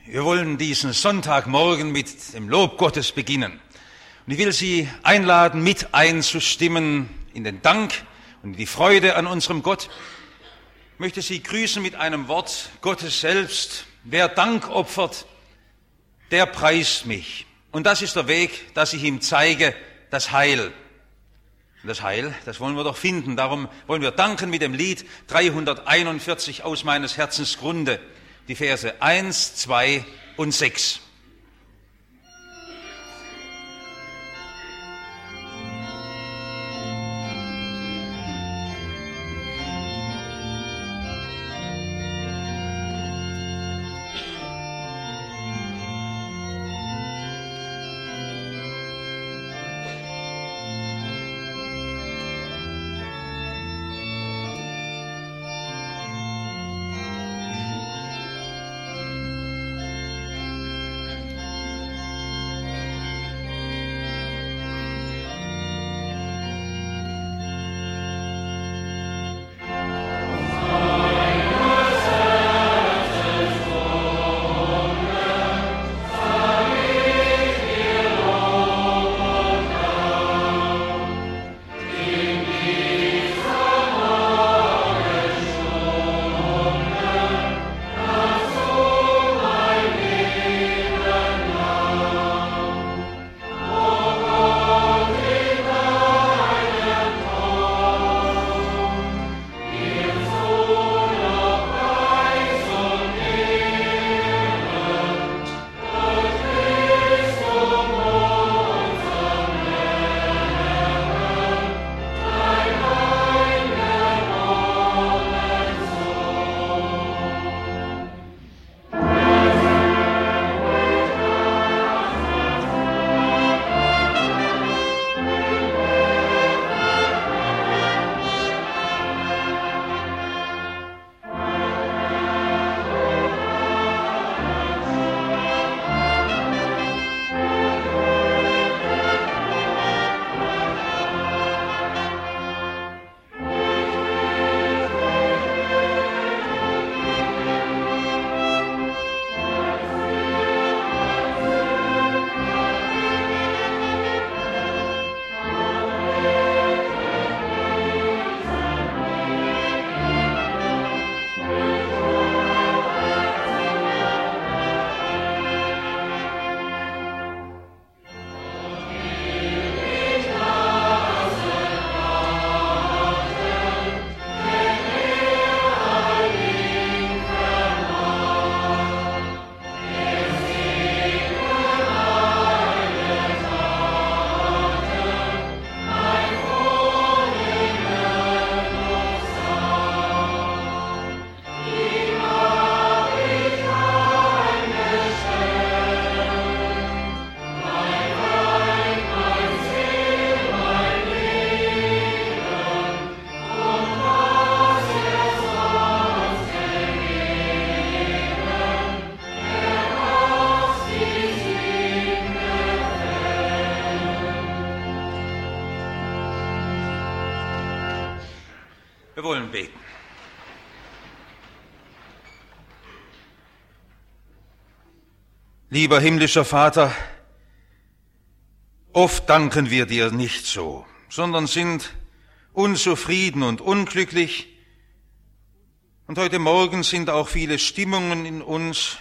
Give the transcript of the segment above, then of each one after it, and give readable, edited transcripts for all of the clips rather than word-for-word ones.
Wir wollen diesen Sonntagmorgen mit dem Lob Gottes beginnen. Und ich will Sie einladen, mit einzustimmen in den Dank und in die Freude an unserem Gott. Ich möchte Sie grüßen mit einem Wort Gottes selbst. Wer Dank opfert, der preist mich. Und das ist der Weg, dass ich ihm zeige, das Heil. Und das Heil, das wollen wir doch finden. Darum wollen wir danken mit dem Lied 341 aus meines Herzens Grunde. Die Verse 1, 2 und 6. Wir wollen beten. Lieber himmlischer Vater, oft danken wir dir nicht so, sondern sind unzufrieden und unglücklich. Und heute Morgen sind auch viele Stimmungen in uns,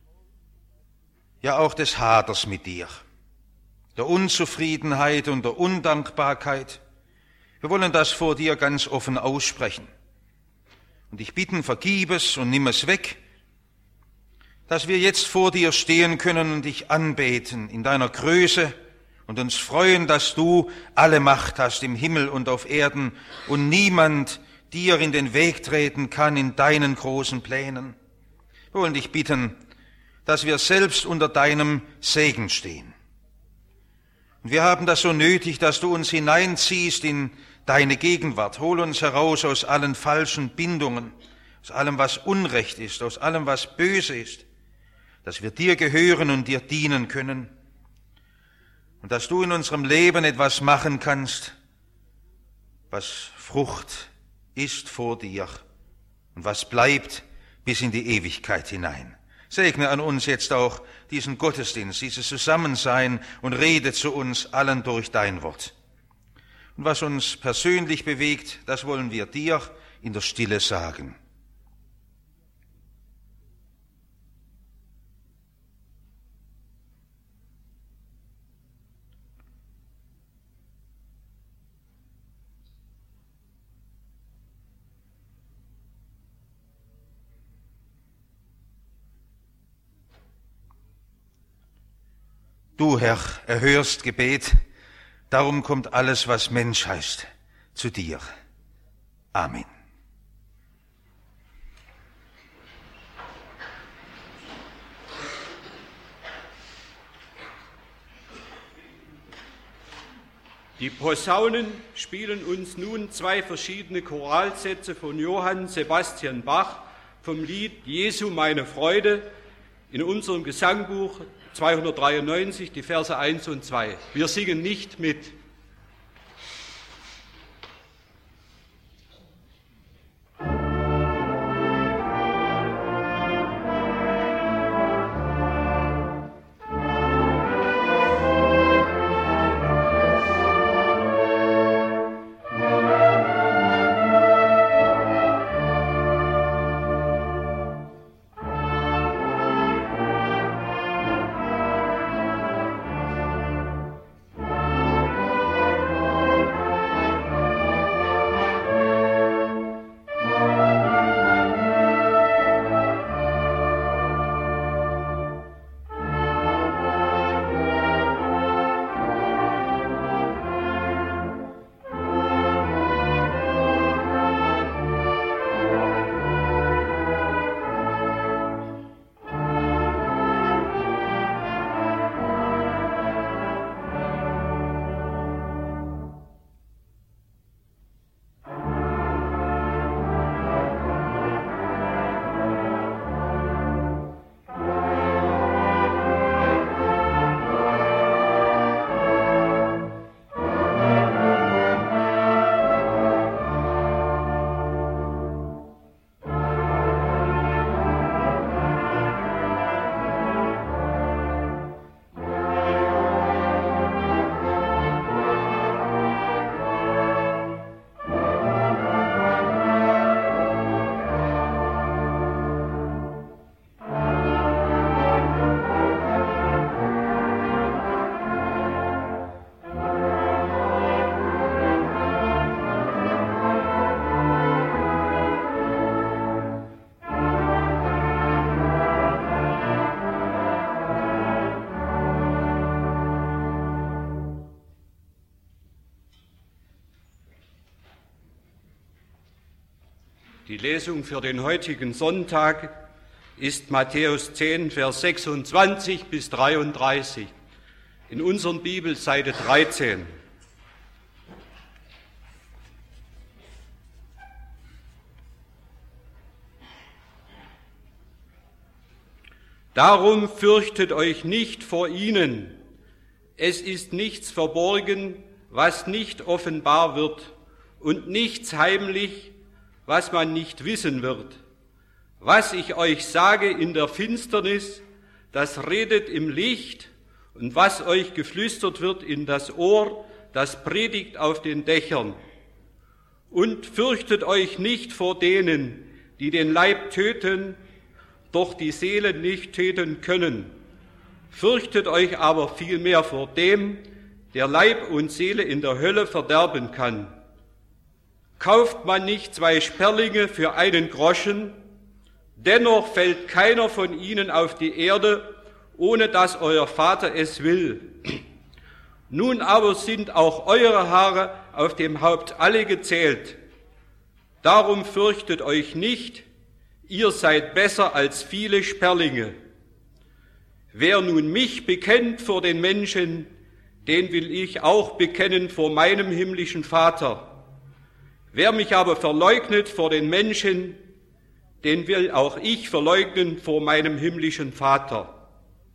ja auch des Haders mit dir, der Unzufriedenheit und der Undankbarkeit. Wir wollen das vor dir ganz offen aussprechen. Und dich bitten, vergib es und nimm es weg, dass wir jetzt vor dir stehen können und dich anbeten in deiner Größe und uns freuen, dass du alle Macht hast im Himmel und auf Erden und niemand dir in den Weg treten kann in deinen großen Plänen. Wir wollen dich bitten, dass wir selbst unter deinem Segen stehen. Und wir haben das so nötig, dass du uns hineinziehst in deine Gegenwart. Hol uns heraus aus allen falschen Bindungen, aus allem, was Unrecht ist, aus allem, was böse ist, dass wir dir gehören und dir dienen können und dass du in unserem Leben etwas machen kannst, was Frucht ist vor dir und was bleibt bis in die Ewigkeit hinein. Segne an uns jetzt auch diesen Gottesdienst, dieses Zusammensein und rede zu uns allen durch dein Wort. Und was uns persönlich bewegt, das wollen wir dir in der Stille sagen. Du, Herr, erhörst Gebet, darum kommt alles, was Mensch heißt, zu dir. Amen. Die Posaunen spielen uns nun zwei verschiedene Choralsätze von Johann Sebastian Bach vom Lied Jesu meine Freude in unserem Gesangbuch 293, die Verse 1 und 2. Wir singen nicht mit. Die Lesung für den heutigen Sonntag ist Matthäus 10, Vers 26 bis 33 in unserer Bibel, Seite 13. Darum fürchtet euch nicht vor ihnen. Es ist nichts verborgen, was nicht offenbar wird, und nichts heimlich, was man nicht wissen wird. Was ich euch sage in der Finsternis, das redet im Licht, und was euch geflüstert wird in das Ohr, das predigt auf den Dächern. Und fürchtet euch nicht vor denen, die den Leib töten, doch die Seele nicht töten können. Fürchtet euch aber vielmehr vor dem, der Leib und Seele in der Hölle verderben kann. Kauft man nicht 2 Sperlinge für 1 Groschen, dennoch fällt keiner von ihnen auf die Erde, ohne dass euer Vater es will. Nun aber sind auch eure Haare auf dem Haupt alle gezählt. Darum fürchtet euch nicht, ihr seid besser als viele Sperlinge. Wer nun mich bekennt vor den Menschen, den will ich auch bekennen vor meinem himmlischen Vater. Wer mich aber verleugnet vor den Menschen, den will auch ich verleugnen vor meinem himmlischen Vater.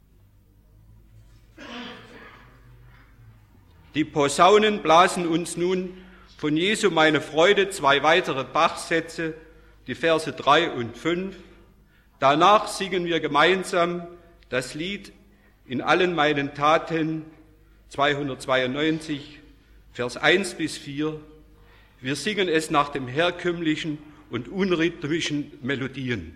Die Posaunen blasen uns nun von Jesu meine Freude 2 weitere Bachsätze, die Verse 3 und 5. Danach singen wir gemeinsam das Lied In allen meinen Taten, 292, Vers 1 bis 4. Wir singen es nach dem herkömmlichen und unrhythmischen Melodien.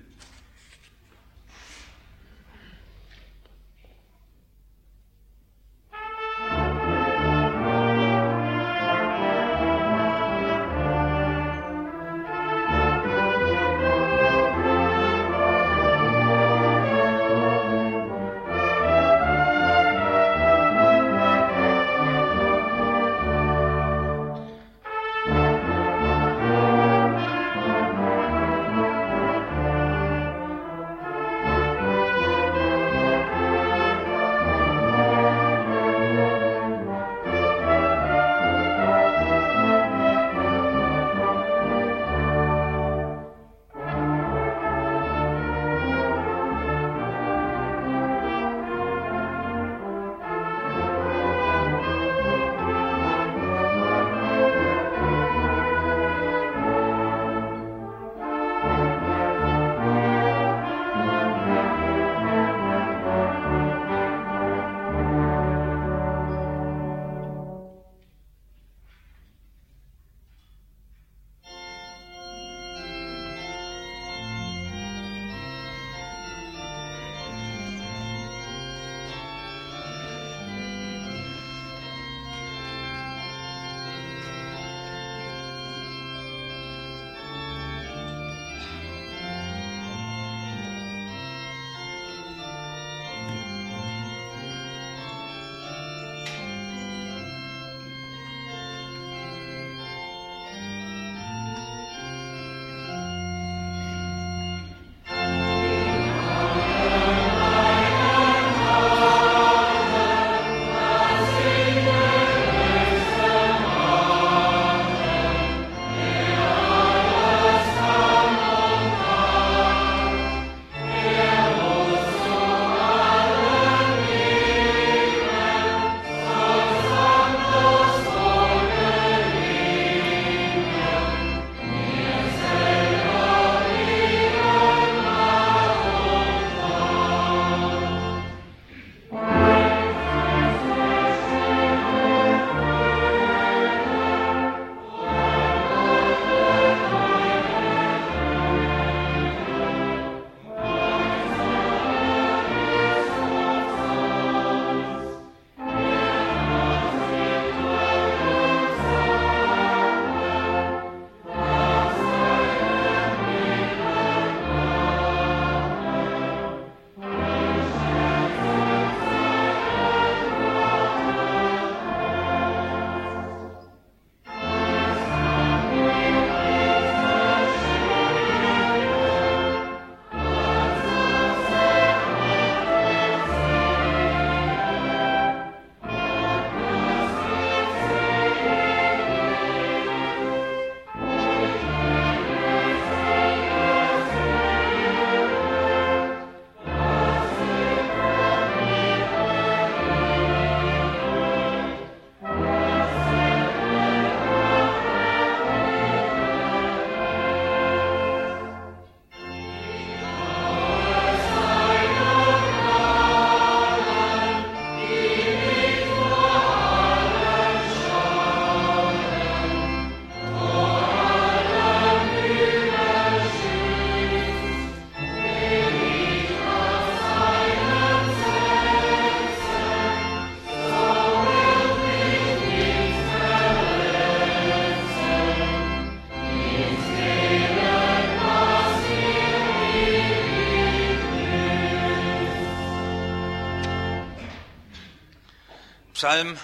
Psalm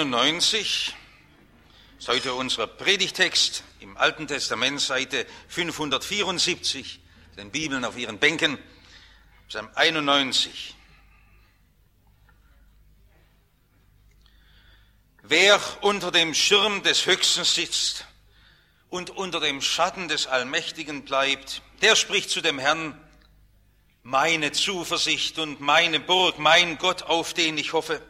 91 ist heute unser Predigtext im Alten Testament, Seite 574, den Bibeln auf Ihren Bänken, Psalm 91. Wer unter dem Schirm des Höchsten sitzt und unter dem Schatten des Allmächtigen bleibt, der spricht zu dem Herrn: Meine Zuversicht und meine Burg, mein Gott, auf den ich hoffe.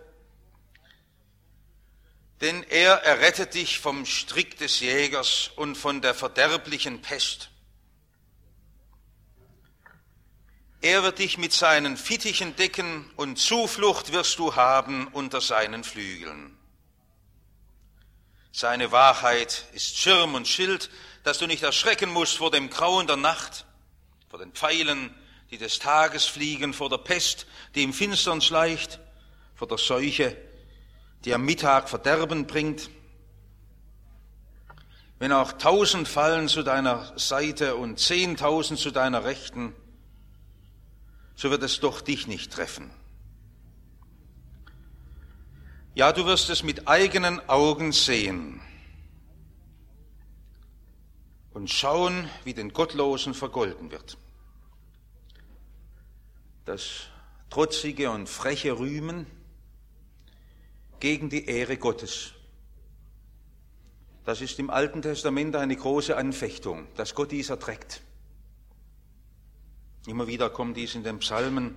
Denn er errettet dich vom Strick des Jägers und von der verderblichen Pest. Er wird dich mit seinen Fittichen decken und Zuflucht wirst du haben unter seinen Flügeln. Seine Wahrheit ist Schirm und Schild, dass du nicht erschrecken musst vor dem Grauen der Nacht, vor den Pfeilen, die des Tages fliegen, vor der Pest, die im Finstern schleicht, vor der Seuche, die am Mittag Verderben bringt. Wenn auch 1000 fallen zu deiner Seite und 10.000 zu deiner Rechten, so wird es doch dich nicht treffen. Ja, du wirst es mit eigenen Augen sehen und schauen, wie den Gottlosen vergolten wird. Das trotzige und freche Rühmen gegen die Ehre Gottes. Das ist im Alten Testament eine große Anfechtung, dass Gott dies erträgt. Immer wieder kommt dies in den Psalmen.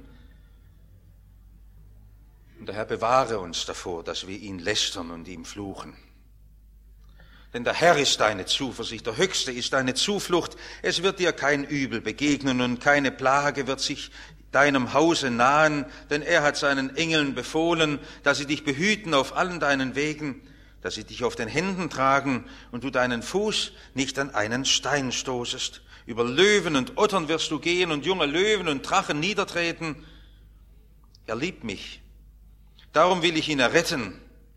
Und der Herr bewahre uns davor, dass wir ihn lästern und ihm fluchen. Denn der Herr ist deine Zuversicht, der Höchste ist deine Zuflucht. Es wird dir kein Übel begegnen und keine Plage wird sich deinem Hause nahen, denn er hat seinen Engeln befohlen, dass sie dich behüten auf allen deinen Wegen, dass sie dich auf den Händen tragen und du deinen Fuß nicht an einen Stein stoßest. Über Löwen und Ottern wirst du gehen und junge Löwen und Drachen niedertreten. Er liebt mich, darum will ich ihn erretten.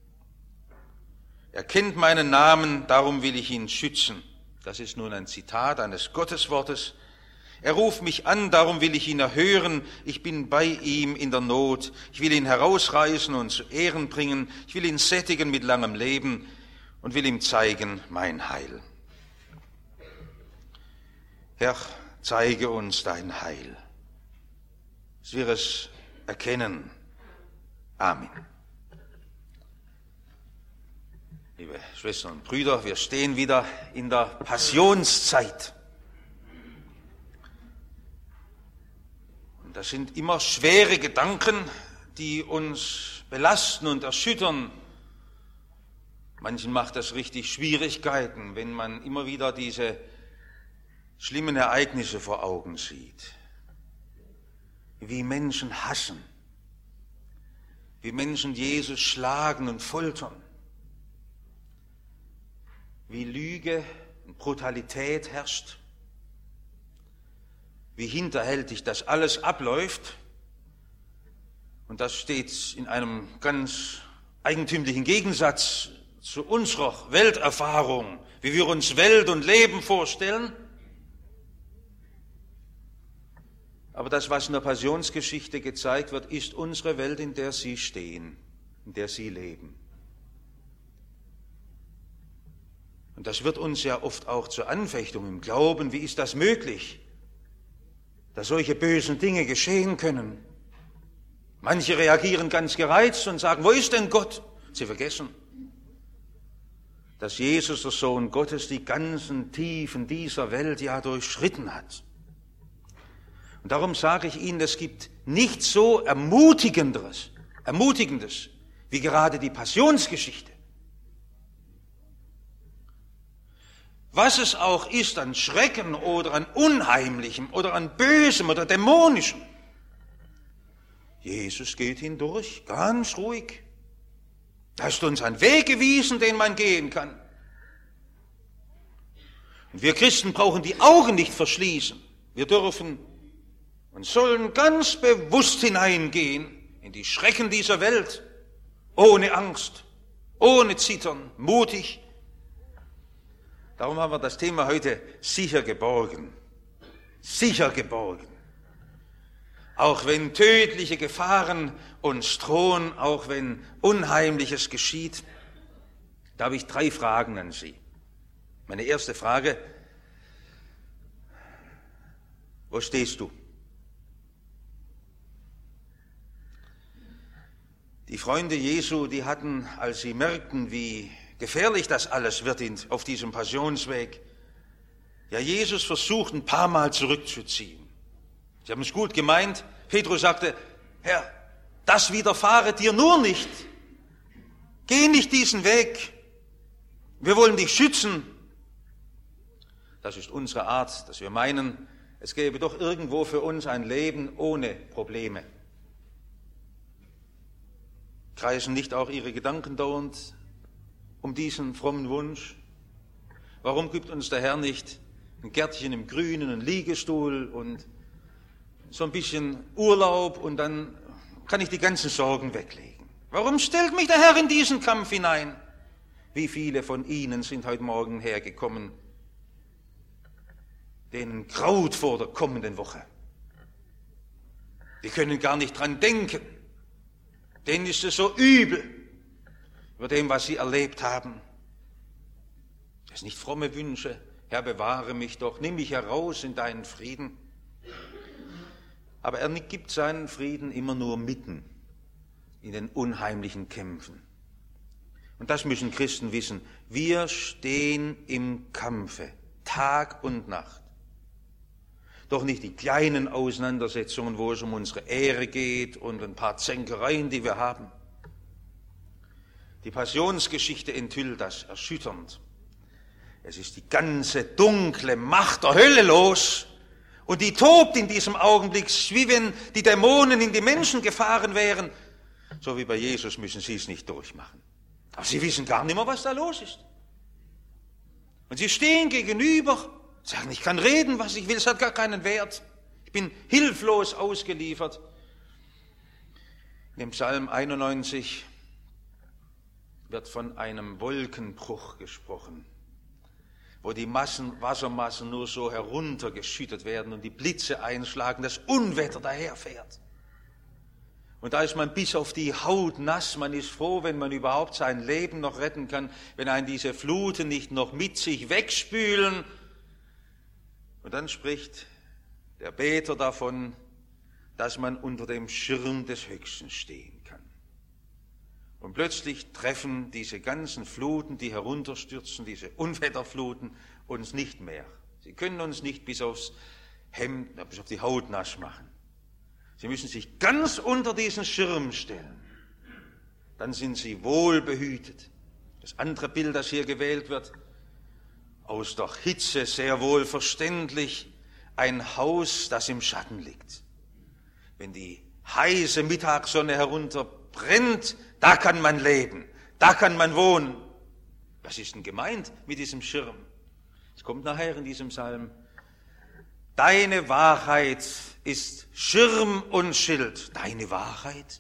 Er kennt meinen Namen, darum will ich ihn schützen. Das ist nun ein Zitat eines Gotteswortes. Er ruft mich an, darum will ich ihn erhören. Ich bin bei ihm in der Not. Ich will ihn herausreißen und zu Ehren bringen. Ich will ihn sättigen mit langem Leben und will ihm zeigen mein Heil. Herr, zeige uns dein Heil, dass wir es erkennen. Amen. Liebe Schwestern und Brüder, wir stehen wieder in der Passionszeit. Und das sind immer schwere Gedanken, die uns belasten und erschüttern. Manchen macht das richtig Schwierigkeiten, wenn man immer wieder diese schlimmen Ereignisse vor Augen sieht. Wie Menschen hassen, wie Menschen Jesus schlagen und foltern, wie Lüge und Brutalität herrscht, wie hinterhältig das alles abläuft. Und das steht in einem ganz eigentümlichen Gegensatz zu unserer Welterfahrung, wie wir uns Welt und Leben vorstellen. Aber das, was in der Passionsgeschichte gezeigt wird, ist unsere Welt, in der Sie stehen, in der Sie leben. Und das wird uns ja oft auch zur Anfechtung im Glauben. Wie ist das möglich, dass solche bösen Dinge geschehen können? Manche reagieren ganz gereizt und sagen, wo ist denn Gott? Sie vergessen, dass Jesus, der Sohn Gottes, die ganzen Tiefen dieser Welt ja durchschritten hat. Und darum sage ich Ihnen, es gibt nichts so Ermutigendes, wie gerade die Passionsgeschichte. Was es auch ist an Schrecken oder an Unheimlichem oder an Bösem oder Dämonischem. Jesus geht hindurch, ganz ruhig. Er hat uns einen Weg gewiesen, den man gehen kann. Und wir Christen brauchen die Augen nicht verschließen. Wir dürfen und sollen ganz bewusst hineingehen in die Schrecken dieser Welt, ohne Angst, ohne Zittern, mutig. Darum haben wir das Thema heute sicher geborgen. Sicher geborgen. Auch wenn tödliche Gefahren uns drohen, auch wenn Unheimliches geschieht. Da habe ich 3 Fragen an Sie. Meine erste Frage: Wo stehst du? Die Freunde Jesu, die hatten, als sie merkten, wie gefährlich das alles wird auf diesem Passionsweg, ja, Jesus versucht ein paar Mal zurückzuziehen. Sie haben es gut gemeint. Petrus sagte, Herr, das widerfahre dir nur nicht. Geh nicht diesen Weg. Wir wollen dich schützen. Das ist unsere Art, dass wir meinen, es gäbe doch irgendwo für uns ein Leben ohne Probleme. Kreisen nicht auch Ihre Gedanken dauernd um diesen frommen Wunsch? Warum gibt uns der Herr nicht ein Gärtchen im Grünen, einen Liegestuhl und so ein bisschen Urlaub und dann kann ich die ganzen Sorgen weglegen? Warum stellt mich der Herr in diesen Kampf hinein? Wie viele von Ihnen sind heute Morgen hergekommen, denen graut vor der kommenden Woche? Die können gar nicht dran denken. Denen ist es so übel über dem, was sie erlebt haben. Das sind nicht fromme Wünsche. Herr, bewahre mich doch, nimm mich heraus in deinen Frieden. Aber er gibt seinen Frieden immer nur mitten in den unheimlichen Kämpfen. Und das müssen Christen wissen. Wir stehen im Kampfe, Tag und Nacht. Doch nicht die kleinen Auseinandersetzungen, wo es um unsere Ehre geht und ein paar Zänkereien, die wir haben. Die Passionsgeschichte enthüllt das erschütternd. Es ist die ganze dunkle Macht der Hölle los und die tobt in diesem Augenblick, wie wenn die Dämonen in die Menschen gefahren wären. So wie bei Jesus müssen sie es nicht durchmachen. Aber sie wissen gar nicht mehr, was da los ist. Und sie stehen gegenüber, sagen, ich kann reden, was ich will, es hat gar keinen Wert. Ich bin hilflos ausgeliefert. In dem Psalm 91 wird von einem Wolkenbruch gesprochen, wo die Wassermassen nur so heruntergeschüttet werden und die Blitze einschlagen, das Unwetter daherfährt. Und da ist man bis auf die Haut nass, man ist froh, wenn man überhaupt sein Leben noch retten kann, wenn einen diese Fluten nicht noch mit sich wegspülen. Und dann spricht der Beter davon, dass man unter dem Schirm des Höchsten stehen kann. Und plötzlich treffen diese ganzen Fluten, die herunterstürzen, diese Unwetterfluten, uns nicht mehr. Sie können uns nicht bis aufs Hemd, bis auf die Haut nass machen. Sie müssen sich ganz unter diesen Schirm stellen. Dann sind sie wohlbehütet. Das andere Bild, das hier gewählt wird, aus der Hitze sehr wohl verständlich, ein Haus, das im Schatten liegt. Wenn die heiße Mittagssonne herunterbrennt, da kann man leben, da kann man wohnen. Was ist denn gemeint mit diesem Schirm? Es kommt nachher in diesem Psalm. Deine Wahrheit ist Schirm und Schild. Deine Wahrheit?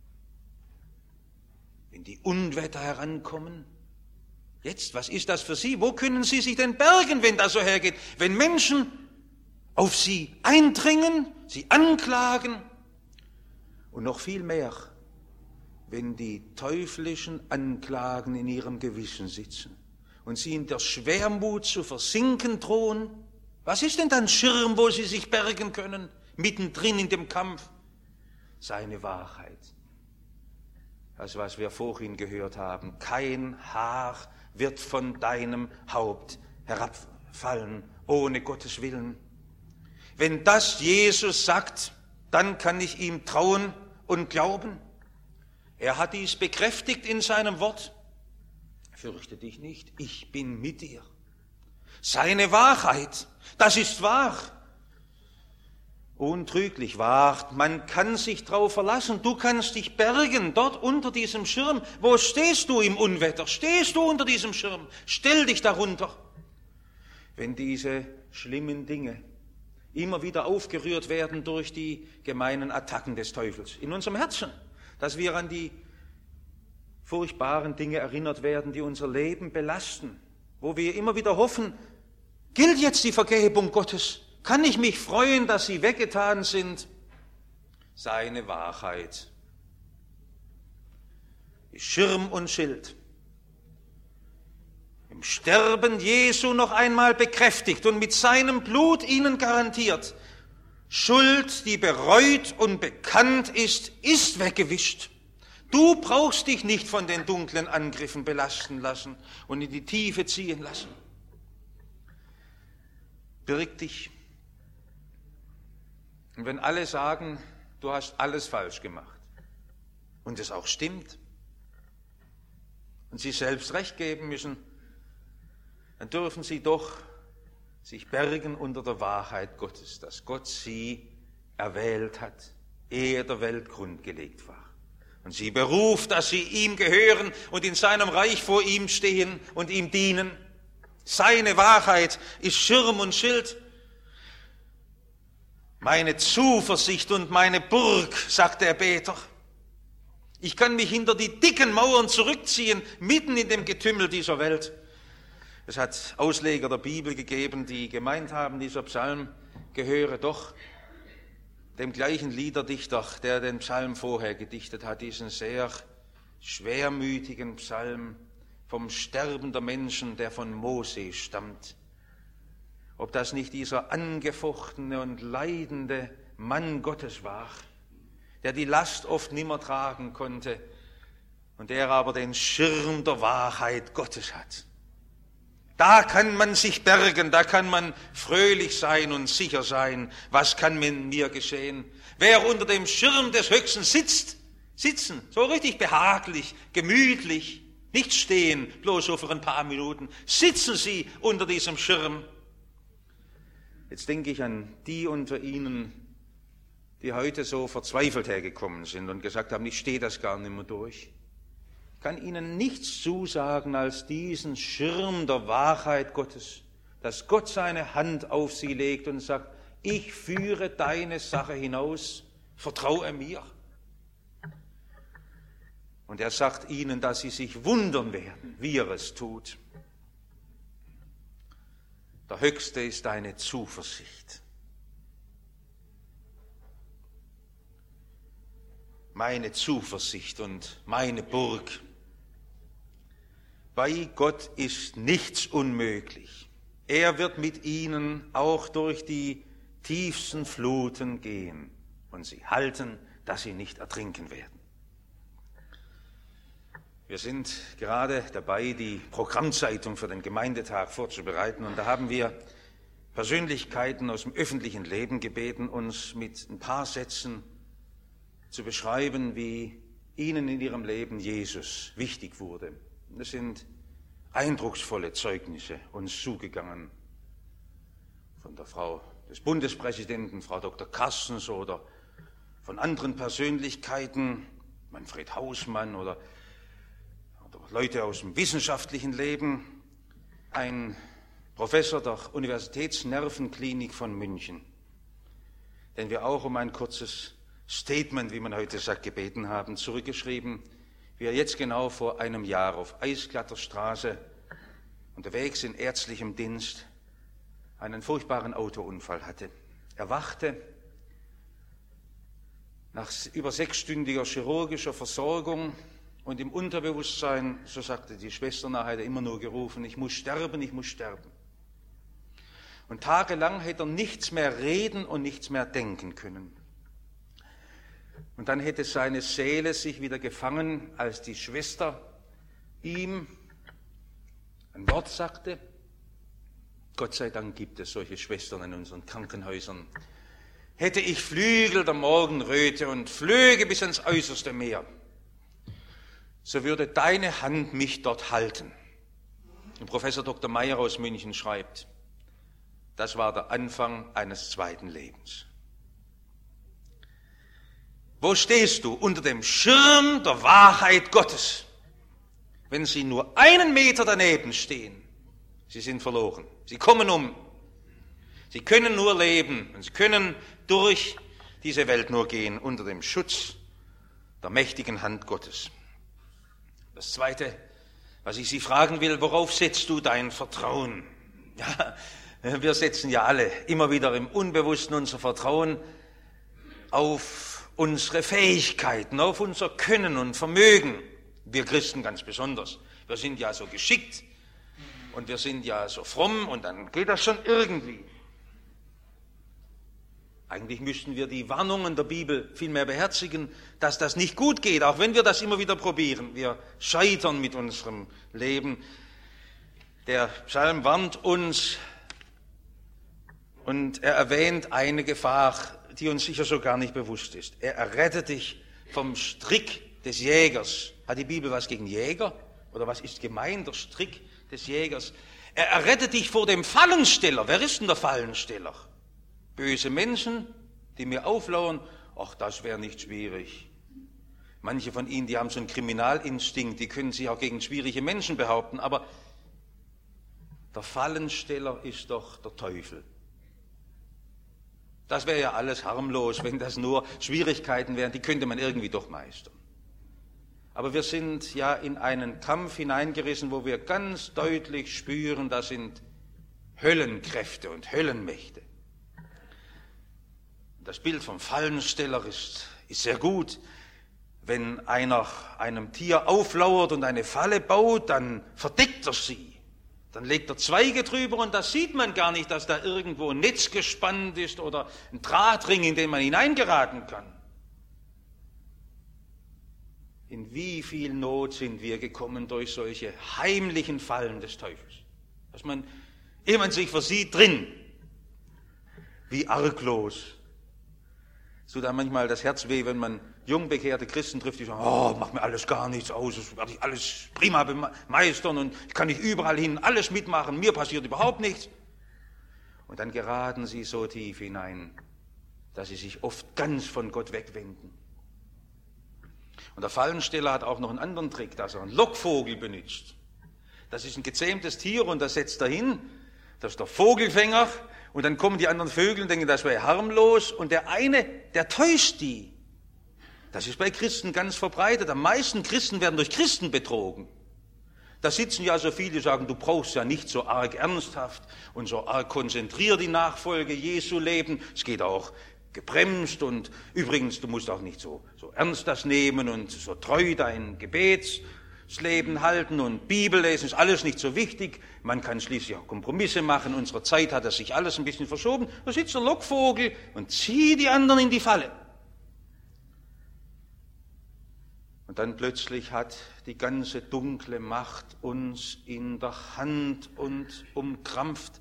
Wenn die Unwetter herankommen, jetzt, was ist das für Sie? Wo können Sie sich denn bergen, wenn das so hergeht? Wenn Menschen auf Sie eindringen, Sie anklagen und noch viel mehr, wenn die teuflischen Anklagen in Ihrem Gewissen sitzen und Sie in der Schwermut zu versinken drohen, was ist denn dann Schirm, wo Sie sich bergen können, mittendrin in dem Kampf? Seine Wahrheit. Das, was wir vorhin gehört haben. Kein Haar wird von deinem Haupt herabfallen, ohne Gottes Willen. Wenn das Jesus sagt, dann kann ich ihm trauen und glauben. Er hat dies bekräftigt in seinem Wort. Fürchte dich nicht, ich bin mit dir. Seine Wahrheit, das ist wahr. Untrüglich wahr, man kann sich drauf verlassen, du kannst dich bergen, dort unter diesem Schirm. Wo stehst du im Unwetter? Stehst du unter diesem Schirm? Stell dich darunter. Wenn diese schlimmen Dinge immer wieder aufgerührt werden durch die gemeinen Attacken des Teufels in unserem Herzen, dass wir an die furchtbaren Dinge erinnert werden, die unser Leben belasten, wo wir immer wieder hoffen, gilt jetzt die Vergebung Gottes? Kann ich mich freuen, dass sie weggetan sind? Seine Wahrheit ist Schirm und Schild. Im Sterben Jesu noch einmal bekräftigt und mit seinem Blut ihnen garantiert, Schuld, die bereut und bekannt ist weggewischt. Du brauchst dich nicht von den dunklen Angriffen belasten lassen und in die Tiefe ziehen lassen. Birg dich. Und wenn alle sagen, du hast alles falsch gemacht und es auch stimmt und sie selbst recht geben müssen, dann dürfen sie doch sich bergen unter der Wahrheit Gottes, dass Gott sie erwählt hat, ehe der Welt Grund gelegt war. Und sie beruft, dass sie ihm gehören und in seinem Reich vor ihm stehen und ihm dienen. Seine Wahrheit ist Schirm und Schild. Meine Zuversicht und meine Burg, sagt der Beter. Ich kann mich hinter die dicken Mauern zurückziehen, mitten in dem Getümmel dieser Welt. Es hat Ausleger der Bibel gegeben, die gemeint haben, dieser Psalm gehöre doch dem gleichen Liederdichter, der den Psalm vorher gedichtet hat, diesen sehr schwermütigen Psalm vom Sterben der Menschen, der von Mose stammt. Ob das nicht dieser angefochtene und leidende Mann Gottes war, der die Last oft nimmer tragen konnte und der aber den Schirm der Wahrheit Gottes hat. Da kann man sich bergen, da kann man fröhlich sein und sicher sein. Was kann mit mir geschehen? Wer unter dem Schirm des Höchsten sitzen, so richtig behaglich, gemütlich, nicht stehen, bloß so für ein paar Minuten, sitzen Sie unter diesem Schirm. Jetzt denke ich an die unter Ihnen, die heute so verzweifelt hergekommen sind und gesagt haben, ich stehe das gar nicht mehr durch. Ich kann Ihnen nichts zusagen als diesen Schirm der Wahrheit Gottes, dass Gott seine Hand auf Sie legt und sagt, ich führe deine Sache hinaus, vertraue mir. Und er sagt Ihnen, dass Sie sich wundern werden, wie er es tut. Der Höchste ist deine Zuversicht. Meine Zuversicht und meine Burg. Bei Gott ist nichts unmöglich. Er wird mit ihnen auch durch die tiefsten Fluten gehen und sie halten, dass sie nicht ertrinken werden. Wir sind gerade dabei, die Programmzeitung für den Gemeindetag vorzubereiten und da haben wir Persönlichkeiten aus dem öffentlichen Leben gebeten, uns mit ein paar Sätzen zu beschreiben, wie ihnen in ihrem Leben Jesus wichtig wurde. Das sind eindrucksvolle Zeugnisse uns zugegangen. Von der Frau des Bundespräsidenten, Frau Dr. Carstens oder von anderen Persönlichkeiten, Manfred Hausmann oder Leute aus dem wissenschaftlichen Leben, ein Professor der Universitätsnervenklinik von München, den wir auch um ein kurzes Statement, wie man heute sagt, gebeten haben, zurückgeschrieben, wie er jetzt genau vor einem Jahr auf Eisglatter Straße unterwegs in ärztlichem Dienst einen furchtbaren Autounfall hatte. Er wachte nach über 6-stündiger chirurgischer Versorgung und im Unterbewusstsein, so sagte die Schwester nachher, immer nur gerufen, ich muss sterben, ich muss sterben. Und tagelang hätte er nichts mehr reden und nichts mehr denken können. Und dann hätte seine Seele sich wieder gefangen, als die Schwester ihm ein Wort sagte. Gott sei Dank gibt es solche Schwestern in unseren Krankenhäusern. Hätte ich Flügel der Morgenröte und flöge bis ans äußerste Meer, so würde deine Hand mich dort halten. Und Professor Dr. Meyer aus München schreibt, das war der Anfang eines zweiten Lebens. Wo stehst du? Unter dem Schirm der Wahrheit Gottes. Wenn Sie nur 1 Meter daneben stehen, Sie sind verloren. Sie kommen um. Sie können nur leben und Sie können durch diese Welt nur gehen unter dem Schutz der mächtigen Hand Gottes. Das Zweite, was ich Sie fragen will, worauf setzt du dein Vertrauen? Ja, wir setzen ja alle immer wieder im Unbewussten unser Vertrauen auf unsere Fähigkeiten, auf unser Können und Vermögen. Wir Christen ganz besonders. Wir sind ja so geschickt und wir sind ja so fromm und dann geht das schon irgendwie. Eigentlich müssten wir die Warnungen der Bibel viel mehr beherzigen, dass das nicht gut geht, auch wenn wir das immer wieder probieren. Wir scheitern mit unserem Leben. Der Psalm warnt uns und er erwähnt eine Gefahr, die uns sicher so gar nicht bewusst ist. Er errettet dich vom Strick des Jägers. Hat die Bibel was gegen Jäger? Oder was ist gemeint, der Strick des Jägers? Er errettet dich vor dem Fallensteller. Wer ist denn der Fallensteller? Böse Menschen, die mir auflauern. Ach, das wäre nicht schwierig. Manche von ihnen, die haben so einen Kriminalinstinkt, die können sich auch gegen schwierige Menschen behaupten. Aber der Fallensteller ist doch der Teufel. Das wäre ja alles harmlos, wenn das nur Schwierigkeiten wären, die könnte man irgendwie doch meistern. Aber wir sind ja in einen Kampf hineingerissen, wo wir ganz deutlich spüren, das sind Höllenkräfte und Höllenmächte. Das Bild vom Fallensteller ist sehr gut. Wenn einer einem Tier auflauert und eine Falle baut, dann verdeckt er sie. Dann legt er Zweige drüber und da sieht man gar nicht, dass da irgendwo ein Netz gespannt ist oder ein Drahtring, in den man hineingeraten kann. In wie viel Not sind wir gekommen durch solche heimlichen Fallen des Teufels. Dass man, ehe man sich versieht, drin, wie arglos. Es tut einem manchmal das Herz weh, wenn man jungbekehrte Christen trifft, die sagen, oh, macht mir alles gar nichts aus, das werde ich alles prima meistern und ich kann nicht überall hin alles mitmachen, mir passiert überhaupt nichts. Und dann geraten sie so tief hinein, dass sie sich oft ganz von Gott wegwenden. Und der Fallensteller hat auch noch einen anderen Trick, dass er einen Lockvogel benutzt. Das ist ein gezähmtes Tier und das setzt er hin, das ist der Vogelfänger und dann kommen die anderen Vögel und denken, das wäre harmlos und der eine, der täuscht die. Das ist bei Christen ganz verbreitet. Am meisten Christen werden durch Christen betrogen. Da sitzen ja so viele, die sagen, du brauchst ja nicht so arg ernsthaft und so arg konzentriert die Nachfolge Jesu leben. Es geht auch gebremst und übrigens, du musst auch nicht so ernst das nehmen und so treu dein Gebetsleben halten und Bibel lesen, ist alles nicht so wichtig. Man kann schließlich auch Kompromisse machen. In unserer Zeit hat das sich alles ein bisschen verschoben. Da sitzt der Lockvogel und zieht die anderen in die Falle. Und dann plötzlich hat die ganze dunkle Macht uns in der Hand und umkrampft.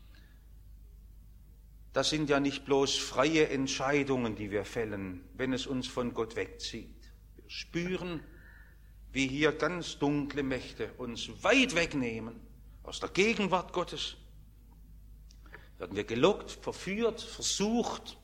Das sind ja nicht bloß freie Entscheidungen, die wir fällen, wenn es uns von Gott wegzieht. Wir spüren, wie hier ganz dunkle Mächte uns weit wegnehmen aus der Gegenwart Gottes. Werden wir gelockt, verführt, versucht.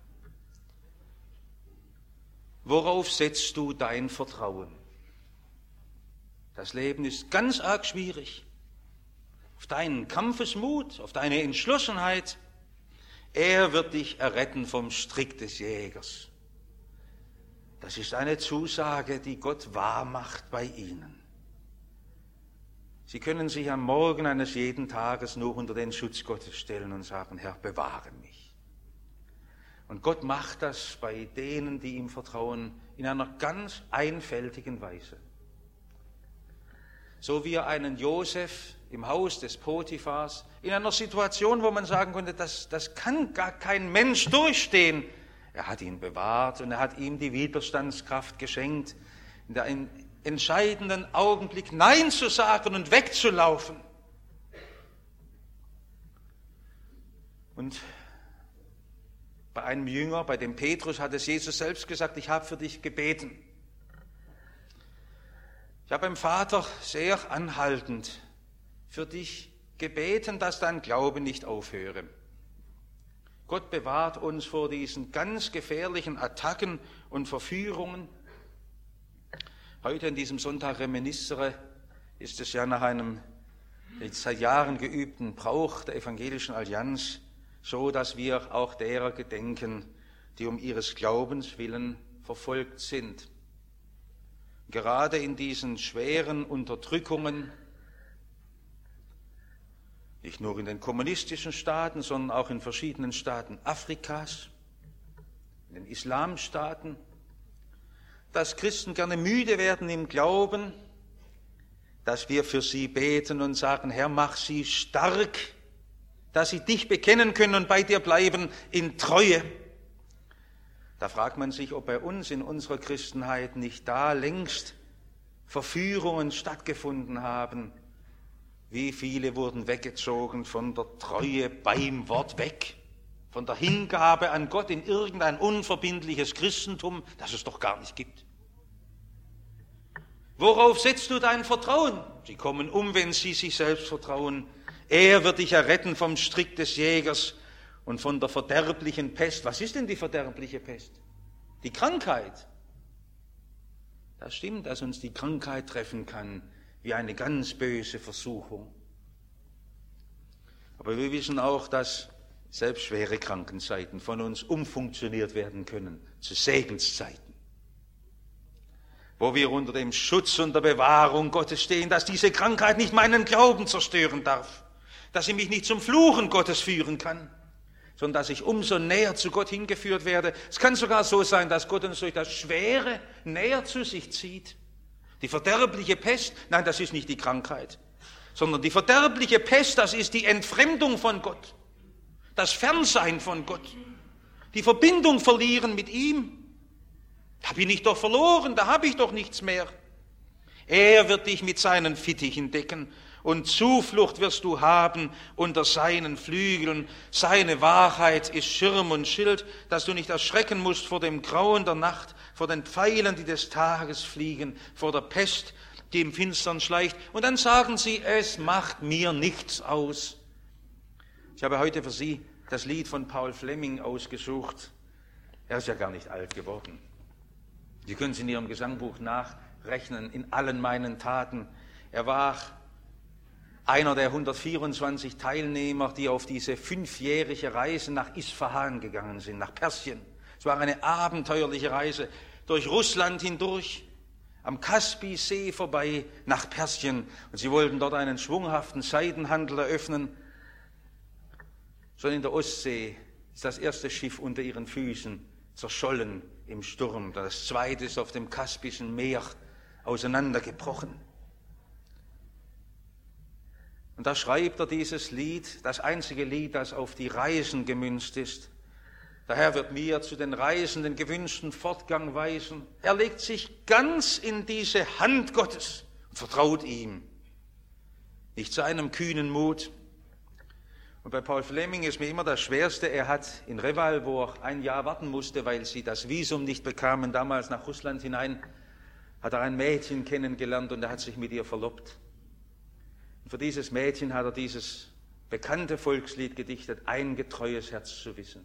Worauf setzt du dein Vertrauen? Das Leben ist ganz arg schwierig. Auf deinen Kampfesmut, auf deine Entschlossenheit. Er wird dich erretten vom Strick des Jägers. Das ist eine Zusage, die Gott wahr macht bei ihnen. Sie können sich am Morgen eines jeden Tages nur unter den Schutz Gottes stellen und sagen, Herr, bewahre mich. Und Gott macht das bei denen, die ihm vertrauen, in einer ganz einfältigen Weise. So wie er einen Josef im Haus des Potiphars, in einer Situation, wo man sagen konnte, das kann gar kein Mensch durchstehen. Er hat ihn bewahrt und er hat ihm die Widerstandskraft geschenkt, in einem entscheidenden Augenblick Nein zu sagen und wegzulaufen. Und bei einem Jünger, bei dem Petrus, hat es Jesus selbst gesagt, ich habe für dich gebeten. Ich habe beim Vater sehr anhaltend für dich gebeten, dass dein Glaube nicht aufhöre. Gott bewahrt uns vor diesen ganz gefährlichen Attacken und Verführungen. Heute an diesem Sonntag Reminiszere ist es ja nach einem seit Jahren geübten Brauch der Evangelischen Allianz so, dass wir auch derer gedenken, die um ihres Glaubens willen verfolgt sind. Gerade in diesen schweren Unterdrückungen, nicht nur in den kommunistischen Staaten, sondern auch in verschiedenen Staaten Afrikas, in den Islamstaaten, dass Christen gerne müde werden im Glauben, dass wir für sie beten und sagen, Herr, mach sie stark, dass sie dich bekennen können und bei dir bleiben in Treue. Da fragt man sich, ob bei uns in unserer Christenheit nicht da längst Verführungen stattgefunden haben. Wie viele wurden weggezogen von der Treue beim Wort weg, von der Hingabe an Gott in irgendein unverbindliches Christentum, das es doch gar nicht gibt. Worauf setzt du dein Vertrauen? Sie kommen um, wenn sie sich selbst vertrauen. Er wird dich erretten vom Strick des Jägers und von der verderblichen Pest. Was ist denn die verderbliche Pest? Die Krankheit. Das stimmt, dass uns die Krankheit treffen kann, wie eine ganz böse Versuchung. Aber wir wissen auch, dass selbst schwere Krankenzeiten von uns umfunktioniert werden können zu Segenszeiten, wo wir unter dem Schutz und der Bewahrung Gottes stehen, dass diese Krankheit nicht meinen Glauben zerstören darf, dass sie mich nicht zum Fluchen Gottes führen kann, sondern dass ich umso näher zu Gott hingeführt werde. Es kann sogar so sein, dass Gott uns durch das Schwere näher zu sich zieht. Die verderbliche Pest, nein, das ist nicht die Krankheit, sondern die verderbliche Pest, das ist die Entfremdung von Gott, das Fernsein von Gott, die Verbindung verlieren mit ihm. Da bin ich doch verloren, da habe ich doch nichts mehr. Er wird dich mit seinen Fittichen decken und Zuflucht wirst du haben unter seinen Flügeln. Seine Wahrheit ist Schirm und Schild, dass du nicht erschrecken musst vor dem Grauen der Nacht, vor den Pfeilen, die des Tages fliegen, vor der Pest, die im Finstern schleicht. Und dann sagen sie, es macht mir nichts aus. Ich habe heute für Sie das Lied von Paul Fleming ausgesucht. Er ist ja gar nicht alt geworden. Sie können es in Ihrem Gesangbuch nachrechnen, in allen meinen Taten. Er war einer der 124 Teilnehmer, die auf diese 5-jährige Reise nach Isfahan gegangen sind, nach Persien. Es war eine abenteuerliche Reise durch Russland hindurch, am Kaspisee vorbei nach Persien. Und sie wollten dort einen schwunghaften Seidenhandel eröffnen. Schon in der Ostsee ist das erste Schiff unter ihren Füßen zerschollen im Sturm. Das zweite ist auf dem Kaspischen Meer auseinandergebrochen. Und da schreibt er dieses Lied, das einzige Lied, das auf die Reisen gemünzt ist. Der Herr wird mir zu den Reisenden gewünschten Fortgang weisen. Er legt sich ganz in diese Hand Gottes und vertraut ihm, nicht seinem kühnen Mut. Und bei Paul Fleming ist mir immer das Schwerste, er hat in Reval, wo er ein Jahr warten musste, weil sie das Visum nicht bekamen, damals nach Russland hinein, hat er ein Mädchen kennengelernt und er hat sich mit ihr verlobt. Und für dieses Mädchen hat er dieses bekannte Volkslied gedichtet, ein getreues Herz zu wissen.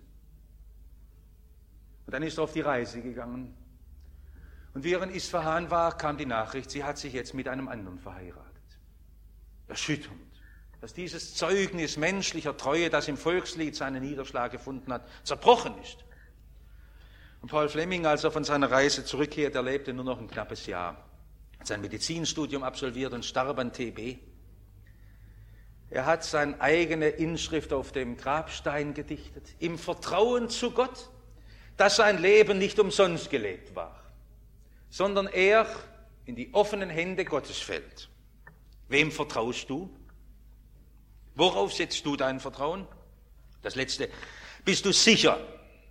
Und dann ist er auf die Reise gegangen. Und wie er in Isfahan war, kam die Nachricht, sie hat sich jetzt mit einem anderen verheiratet. Erschütternd, dass dieses Zeugnis menschlicher Treue, das im Volkslied seinen Niederschlag gefunden hat, zerbrochen ist. Und Paul Fleming, als er von seiner Reise zurückkehrt, erlebte nur noch ein knappes Jahr. Er hat sein Medizinstudium absolviert und starb an TB. Er hat seine eigene Inschrift auf dem Grabstein gedichtet, im Vertrauen zu Gott, dass sein Leben nicht umsonst gelebt war, sondern er in die offenen Hände Gottes fällt. Wem vertraust du? Worauf setzt du dein Vertrauen? Das Letzte, bist du sicher?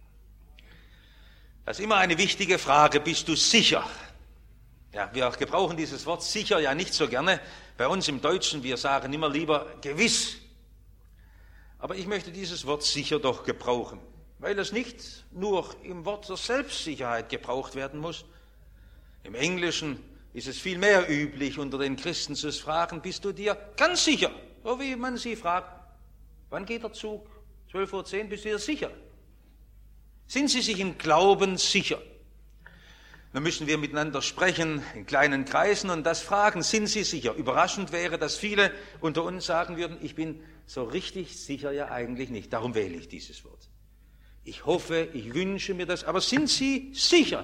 Das ist immer eine wichtige Frage, bist du sicher? Ja, wir gebrauchen dieses Wort sicher ja nicht so gerne. Bei uns im Deutschen, wir sagen immer lieber gewiss. Aber ich möchte dieses Wort sicher doch gebrauchen, weil es nicht nur im Wort der Selbstsicherheit gebraucht werden muss. Im Englischen ist es viel mehr üblich, unter den Christen zu fragen, bist du dir ganz sicher? So wie man sie fragt, wann geht der Zug? 12:10 Uhr, bist du dir sicher? Sind sie sich im Glauben sicher? Dann müssen wir miteinander sprechen, in kleinen Kreisen und das fragen, sind Sie sicher? Überraschend wäre, dass viele unter uns sagen würden, ich bin so richtig sicher ja eigentlich nicht, darum wähle ich dieses Wort. Ich hoffe, ich wünsche mir das, aber sind Sie sicher?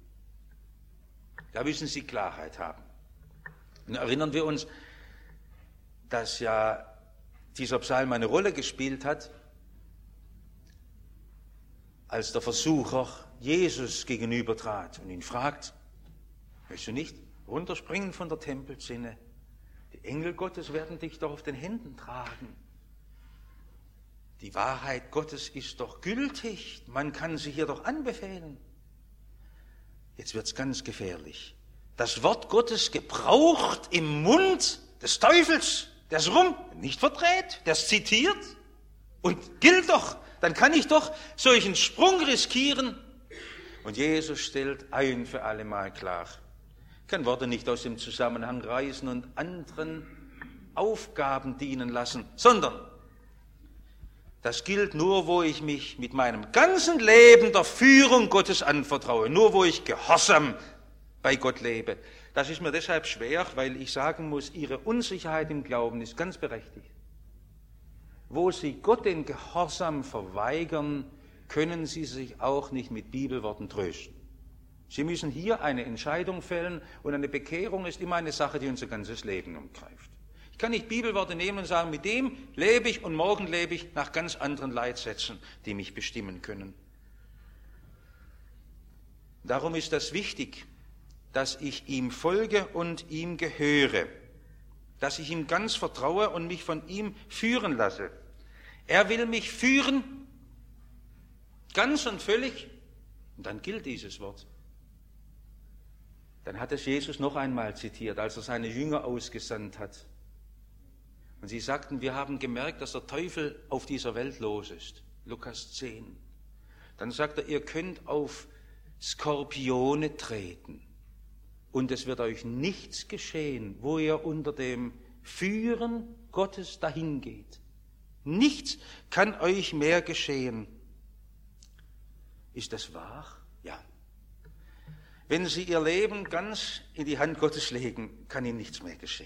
Da müssen Sie Klarheit haben. Und erinnern wir uns, dass ja dieser Psalm eine Rolle gespielt hat, als der Versucher Jesus gegenübertrat und ihn fragt, willst du nicht runterspringen von der Tempelzinne? Die Engel Gottes werden dich doch auf den Händen tragen. Die Wahrheit Gottes ist doch gültig, man kann sie hier doch anbefehlen. Jetzt wird's ganz gefährlich. Das Wort Gottes gebraucht im Mund des Teufels, der es nicht verdreht, der es zitiert und gilt doch. Dann kann ich doch solchen Sprung riskieren. Und Jesus stellt ein für alle Mal klar. Ich kann Worte nicht aus dem Zusammenhang reißen und anderen Aufgaben dienen lassen, sondern das gilt nur, wo ich mich mit meinem ganzen Leben der Führung Gottes anvertraue, nur wo ich gehorsam bei Gott lebe. Das ist mir deshalb schwer, weil ich sagen muss, Ihre Unsicherheit im Glauben ist ganz berechtigt. Wo Sie Gott den Gehorsam verweigern, können Sie sich auch nicht mit Bibelworten trösten. Sie müssen hier eine Entscheidung fällen und eine Bekehrung ist immer eine Sache, die unser ganzes Leben umgreift. Ich kann nicht Bibelworte nehmen und sagen, mit dem lebe ich und morgen lebe ich nach ganz anderen Leitsätzen, die mich bestimmen können. Darum ist das wichtig, dass ich ihm folge und ihm gehöre, dass ich ihm ganz vertraue und mich von ihm führen lasse. Er will mich führen, ganz und völlig, und dann gilt dieses Wort. Dann hat es Jesus noch einmal zitiert, als er seine Jünger ausgesandt hat. Und sie sagten, wir haben gemerkt, dass der Teufel auf dieser Welt los ist. Lukas 10. Dann sagt er, ihr könnt auf Skorpione treten und es wird euch nichts geschehen, wo ihr unter dem Führen Gottes dahin geht. Nichts kann euch mehr geschehen. Ist das wahr? Ja. Wenn Sie Ihr Leben ganz in die Hand Gottes legen, kann Ihnen nichts mehr geschehen.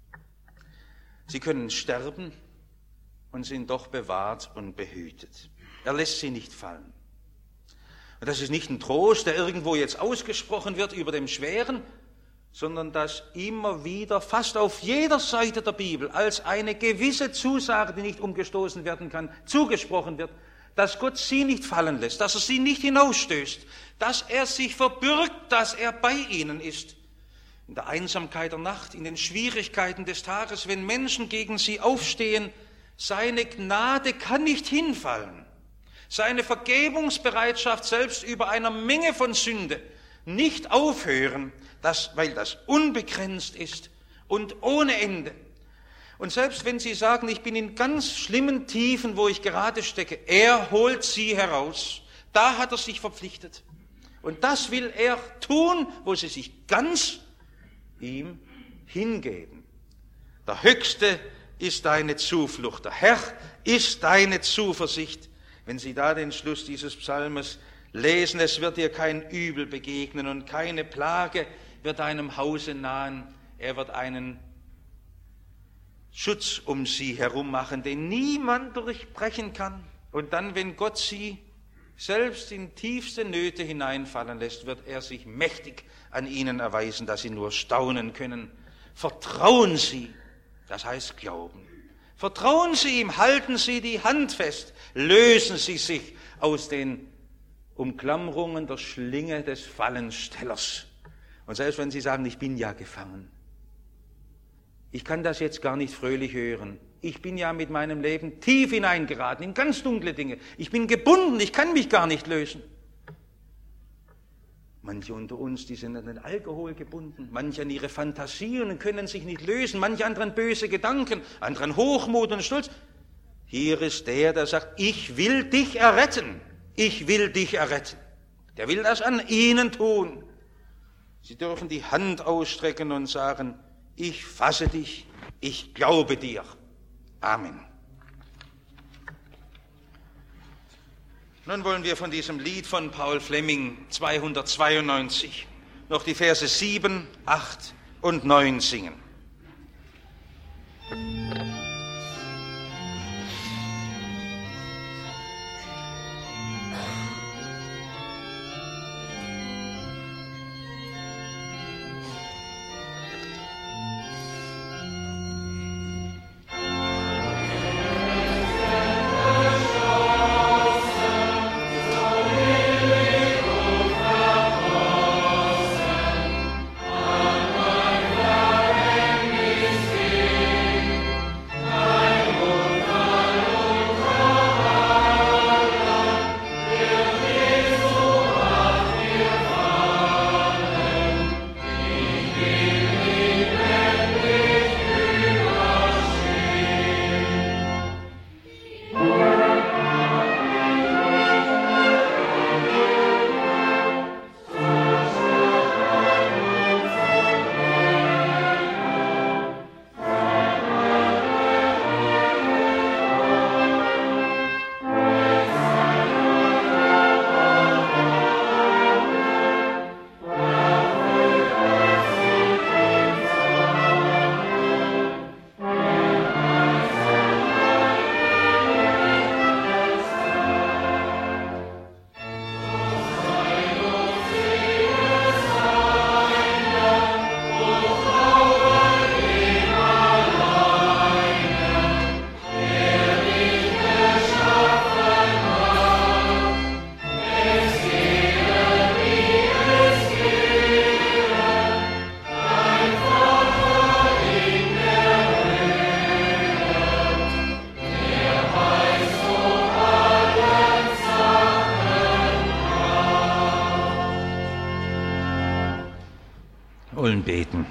Sie können sterben und sind doch bewahrt und behütet. Er lässt Sie nicht fallen. Und das ist nicht ein Trost, der irgendwo jetzt ausgesprochen wird über dem Schweren, sondern dass immer wieder, fast auf jeder Seite der Bibel, als eine gewisse Zusage, die nicht umgestoßen werden kann, zugesprochen wird, dass Gott sie nicht fallen lässt, dass er sie nicht hinausstößt, dass er sich verbürgt, dass er bei ihnen ist. In der Einsamkeit der Nacht, in den Schwierigkeiten des Tages, wenn Menschen gegen sie aufstehen, seine Gnade kann nicht hinfallen. Seine Vergebungsbereitschaft selbst über einer Menge von Sünde nicht aufhören, weil das unbegrenzt ist und ohne Ende. Und selbst wenn Sie sagen, ich bin in ganz schlimmen Tiefen, wo ich gerade stecke, er holt Sie heraus. Da hat er sich verpflichtet. Und das will er tun, wo Sie sich ganz ihm hingeben. Der Höchste ist deine Zuflucht, der Herr ist deine Zuversicht. Wenn Sie da den Schluss dieses Psalmes lesen, es wird dir kein Übel begegnen und keine Plage wird deinem Hause nahen. Er wird einen Schutz um sie herum machen, den niemand durchbrechen kann. Und dann, wenn Gott sie selbst in tiefste Nöte hineinfallen lässt, wird er sich mächtig an ihnen erweisen, dass sie nur staunen können. Vertrauen Sie, das heißt Glauben. Vertrauen Sie ihm, halten Sie die Hand fest, lösen Sie sich aus den Umklammerungen der Schlinge des Fallenstellers. Und selbst wenn Sie sagen, ich bin ja gefangen, ich kann das jetzt gar nicht fröhlich hören, ich bin ja mit meinem Leben tief hineingeraten, in ganz dunkle Dinge, ich bin gebunden, ich kann mich gar nicht lösen. Manche unter uns, die sind an den Alkohol gebunden, manche an ihre Fantasien und können sich nicht lösen, manche andere an böse Gedanken, andere an Hochmut und Stolz. Hier ist der sagt, ich will dich erretten, ich will dich erretten. Der will das an ihnen tun. Sie dürfen die Hand ausstrecken und sagen, ich fasse dich, ich glaube dir. Amen. Nun wollen wir von diesem Lied von Paul Fleming 292 noch die Verse 7, 8 und 9 singen. wollen beten.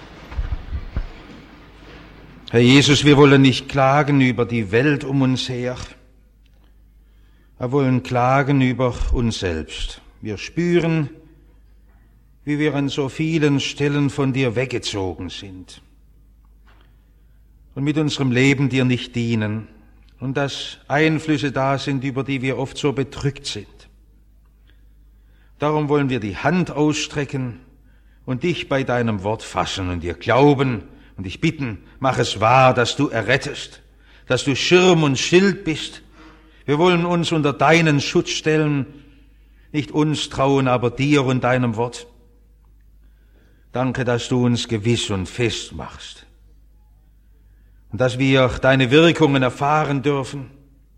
Herr Jesus, wir wollen nicht klagen über die Welt um uns her. Wir wollen klagen über uns selbst. Wir spüren, wie wir an so vielen Stellen von dir weggezogen sind und mit unserem Leben dir nicht dienen und dass Einflüsse da sind, über die wir oft so bedrückt sind. Darum wollen wir die Hand ausstrecken und dich bei deinem Wort fassen und dir glauben und dich bitten, mach es wahr, dass du errettest, dass du Schirm und Schild bist. Wir wollen uns unter deinen Schutz stellen, nicht uns trauen, aber dir und deinem Wort. Danke, dass du uns gewiss und fest machst und dass wir deine Wirkungen erfahren dürfen,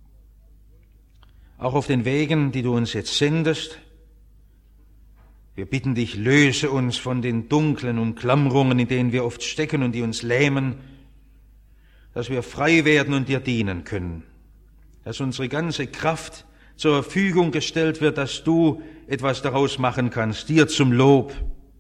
auch auf den Wegen, die du uns jetzt sendest. Wir bitten dich, löse uns von den dunklen Umklammerungen, in denen wir oft stecken und die uns lähmen, dass wir frei werden und dir dienen können, dass unsere ganze Kraft zur Verfügung gestellt wird, dass du etwas daraus machen kannst, dir zum Lob.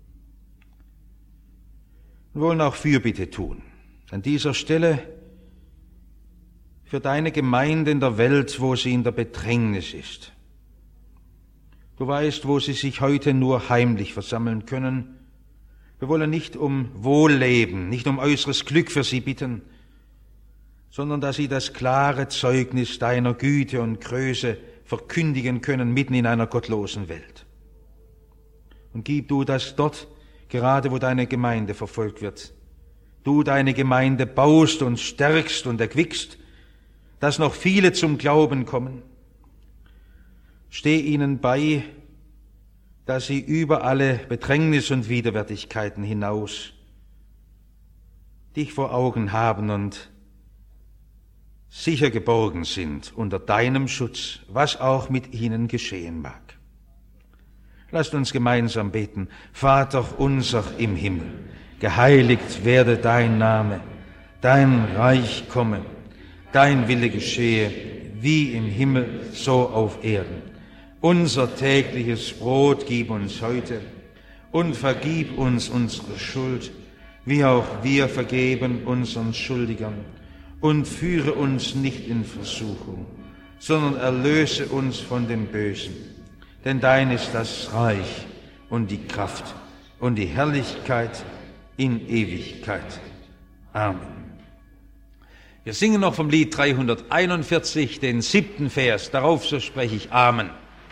Wir wollen auch Fürbitte tun, an dieser Stelle für deine Gemeinde in der Welt, wo sie in der Bedrängnis ist. Du weißt, wo sie sich heute nur heimlich versammeln können. Wir wollen nicht um Wohlleben, nicht um äußeres Glück für sie bitten, sondern dass sie das klare Zeugnis deiner Güte und Größe verkündigen können mitten in einer gottlosen Welt. Und gib du, dass dort, gerade wo deine Gemeinde verfolgt wird, du deine Gemeinde baust und stärkst und erquickst, dass noch viele zum Glauben kommen. Steh ihnen bei, dass sie über alle Bedrängnis und Widerwärtigkeiten hinaus dich vor Augen haben und sicher geborgen sind unter deinem Schutz, was auch mit ihnen geschehen mag. Lasst uns gemeinsam beten. Vater unser im Himmel, geheiligt werde dein Name, dein Reich komme, dein Wille geschehe, wie im Himmel, so auf Erden. Unser tägliches Brot gib uns heute und vergib uns unsere Schuld, wie auch wir vergeben unseren Schuldigern. Und führe uns nicht in Versuchung, sondern erlöse uns von dem Bösen. Denn dein ist das Reich und die Kraft und die Herrlichkeit in Ewigkeit. Amen. Wir singen noch vom Lied 341, den 7. Vers. Darauf so spreche ich Amen.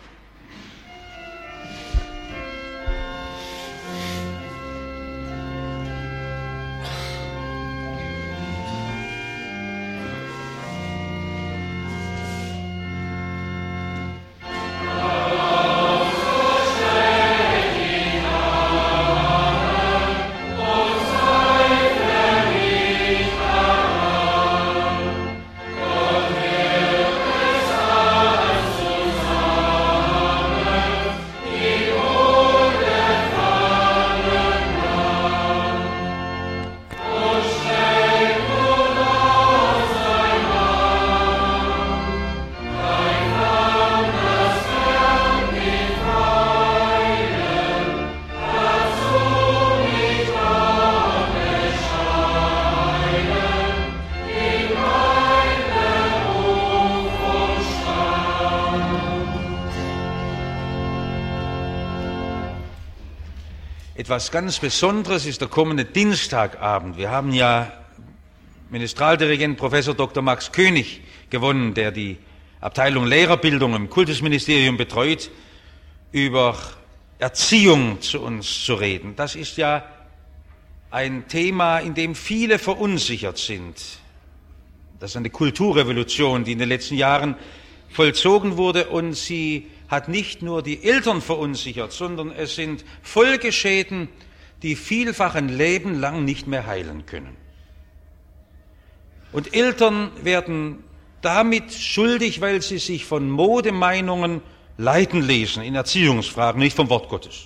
Etwas ganz Besonderes ist der kommende Dienstagabend. Wir haben ja Ministraldirigent Professor Dr. Max König gewonnen, der die Abteilung Lehrerbildung im Kultusministerium betreut, über Erziehung zu uns zu reden. Das ist ja ein Thema, in dem viele verunsichert sind. Das ist eine Kulturrevolution, die in den letzten Jahren vollzogen wurde, und sie hat nicht nur die Eltern verunsichert, sondern es sind Folgeschäden, die vielfach ein Leben lang nicht mehr heilen können. Und Eltern werden damit schuldig, weil sie sich von Modemeinungen leiten ließen in Erziehungsfragen, nicht vom Wort Gottes.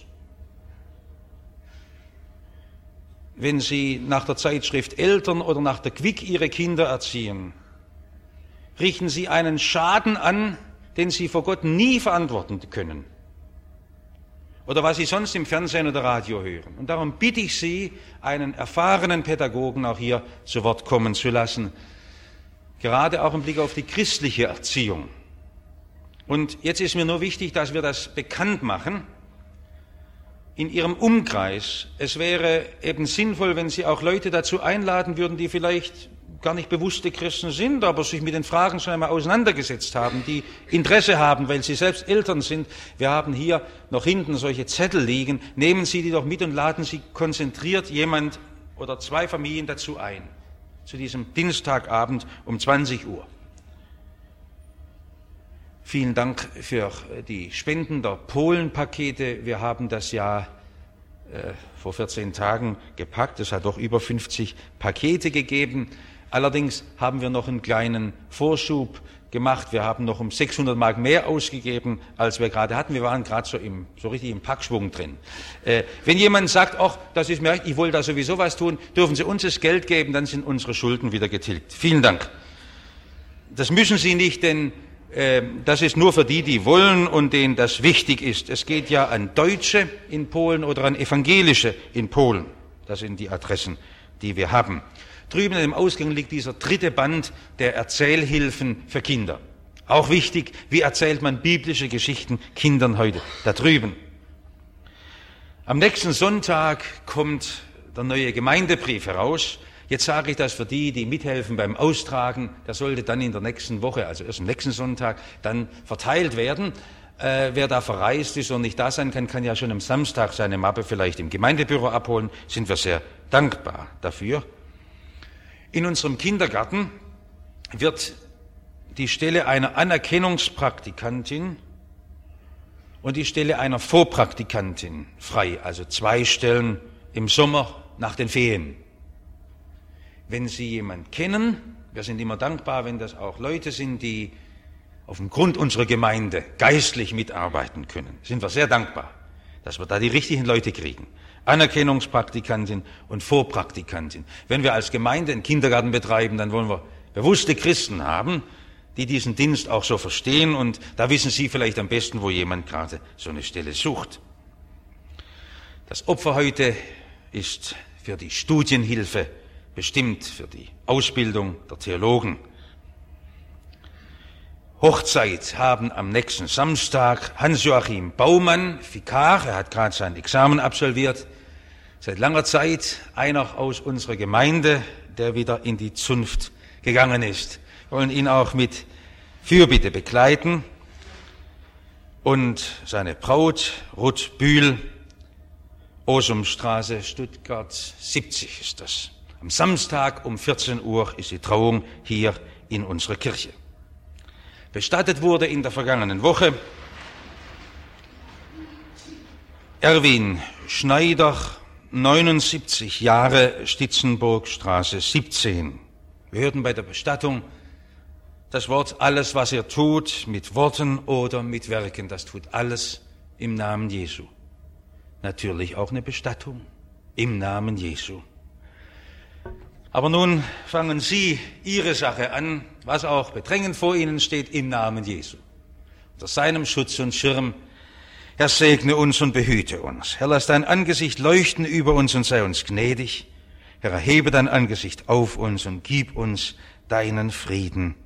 Wenn sie nach der Zeitschrift Eltern oder nach der Quick ihre Kinder erziehen, richten sie einen Schaden an, den sie vor Gott nie verantworten können. oder was Sie sonst im Fernsehen oder Radio hören. Und darum bitte ich Sie, einen erfahrenen Pädagogen auch hier zu Wort kommen zu lassen, gerade auch im Blick auf die christliche Erziehung. Und jetzt ist mir nur wichtig, dass wir das bekannt machen in Ihrem Umkreis. Es wäre eben sinnvoll, wenn Sie auch Leute dazu einladen würden, die vielleicht gar nicht bewusste Christen sind, aber sich mit den Fragen schon einmal auseinandergesetzt haben, die Interesse haben, weil sie selbst Eltern sind. Wir haben hier noch hinten solche Zettel liegen. Nehmen Sie die doch mit und laden Sie konzentriert jemand oder 2 Familien dazu ein, zu diesem Dienstagabend um 20 Uhr. Vielen Dank für die Spenden der Polenpakete. Wir haben das ja vor 14 Tagen gepackt. Es hat doch über 50 Pakete gegeben. Allerdings haben wir noch einen kleinen Vorschub gemacht. Wir haben noch um 600 Mark mehr ausgegeben, als wir gerade hatten. Wir waren gerade so richtig im Packschwung drin. Wenn jemand sagt, ach, das ist mir recht, ich wollte da sowieso was tun, dürfen Sie uns das Geld geben, dann sind unsere Schulden wieder getilgt. Vielen Dank. Das müssen Sie nicht, denn das ist nur für die, die wollen und denen das wichtig ist. Es geht ja an Deutsche in Polen oder an Evangelische in Polen. Das sind die Adressen, die wir haben. Drüben im Ausgang liegt dieser 3. Band der Erzählhilfen für Kinder. Auch wichtig, wie erzählt man biblische Geschichten Kindern heute? Da drüben. Am nächsten Sonntag kommt der neue Gemeindebrief heraus. Jetzt sage ich das für die, die mithelfen beim Austragen. Der sollte dann in der nächsten Woche, also erst am nächsten Sonntag, dann verteilt werden. Wer da verreist ist und nicht da sein kann, kann ja schon am Samstag seine Mappe vielleicht im Gemeindebüro abholen. Sind wir sehr dankbar dafür. In unserem Kindergarten wird die Stelle einer Anerkennungspraktikantin und die Stelle einer Vorpraktikantin frei, also 2 Stellen im Sommer nach den Ferien. Wenn Sie jemanden kennen, wir sind immer dankbar, wenn das auch Leute sind, die auf dem Grund unserer Gemeinde geistlich mitarbeiten können, sind wir sehr dankbar, dass wir da die richtigen Leute kriegen. Anerkennungspraktikantin und Vorpraktikantin. Wenn wir als Gemeinde einen Kindergarten betreiben, dann wollen wir bewusste Christen haben, die diesen Dienst auch so verstehen, und da wissen Sie vielleicht am besten, wo jemand gerade so eine Stelle sucht. Das Opfer heute ist für die Studienhilfe bestimmt, für die Ausbildung der Theologen. Hochzeit haben am nächsten Samstag Hans-Joachim Baumann, Vikar, er hat gerade sein Examen absolviert, seit langer Zeit einer aus unserer Gemeinde, der wieder in die Zunft gegangen ist. Wir wollen ihn auch mit Fürbitte begleiten. Und seine Braut, Ruth Bühl, Osumstraße, Stuttgart 70 ist das. Am Samstag um 14 Uhr ist die Trauung hier in unserer Kirche. Bestattet wurde in der vergangenen Woche Erwin Schneider, 79 Jahre, Stitzenburgstraße 17. Wir hörten bei der Bestattung das Wort, alles, was ihr tut, mit Worten oder mit Werken, das tut alles im Namen Jesu. Natürlich auch eine Bestattung im Namen Jesu. Aber nun fangen Sie Ihre Sache an, was auch bedrängend vor Ihnen steht, im Namen Jesu. Unter seinem Schutz und Schirm, Herr, segne uns und behüte uns. Herr, lass dein Angesicht leuchten über uns und sei uns gnädig. Herr, erhebe dein Angesicht auf uns und gib uns deinen Frieden.